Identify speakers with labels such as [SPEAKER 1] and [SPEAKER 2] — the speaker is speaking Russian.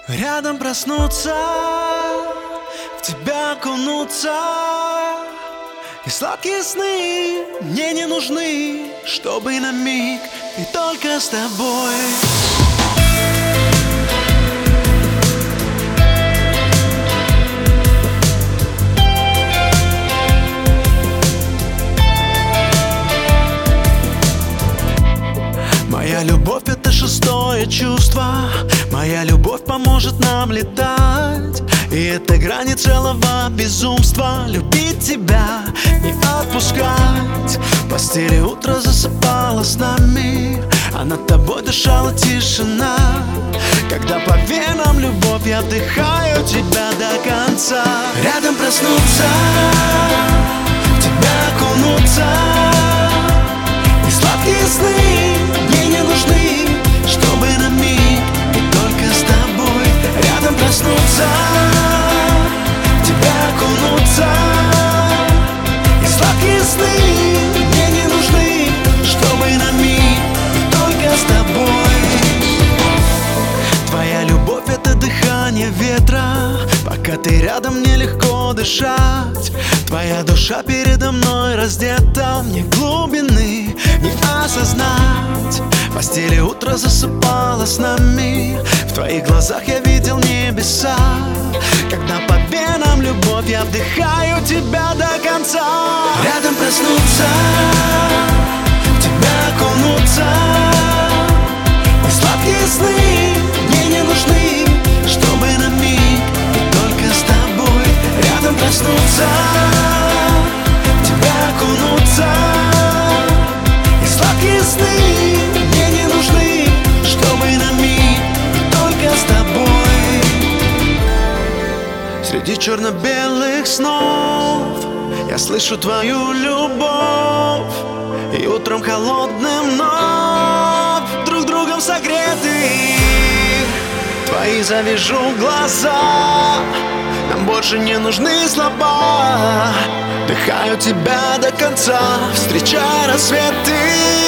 [SPEAKER 1] Рядом проснуться, в тебя окунуться, и сладкие сны мне не нужны, чтобы на миг и только с тобой. Моя любовь — это шестое чувство. Моя любовь поможет нам летать. И это грани целого безумства. Любить тебя, не отпускать. В постели утро засыпало с нами, а над тобой дышала тишина. Когда по венам любовь, я вдыхаю тебя до конца. Рядом проснуться, в тебя окунуться, и сладкие сны мне не нужны, чтобы на миг и только с тобой. Рядом проснуться, в тебя окунуться, и сладкие сны мне не нужны, чтобы на миг и только с тобой. Твоя любовь — это дыхание ветра. Пока ты рядом, мне легко дышать. Твоя душа передо мной раздета. Мне глубины не осознать. В постели утро засыпало с нами. В твоих глазах я видел небеса. Когда по венам любовь, я вдыхаю тебя до конца. Рядом проснуться, в тебя окунуться, и сладкие сны мне не нужны, чтобы на миг и только с тобой. Рядом проснуться, в тебя окунуться, и сладкие сны мне не нужны, чтобы на миг и только с тобой. Среди черно-белых снов я слышу твою любовь, и утром холодным вновь друг другом согреты. Твои завяжу глаза, нам больше не нужны слова. Вдыхаю тебя до конца, встречая рассветы.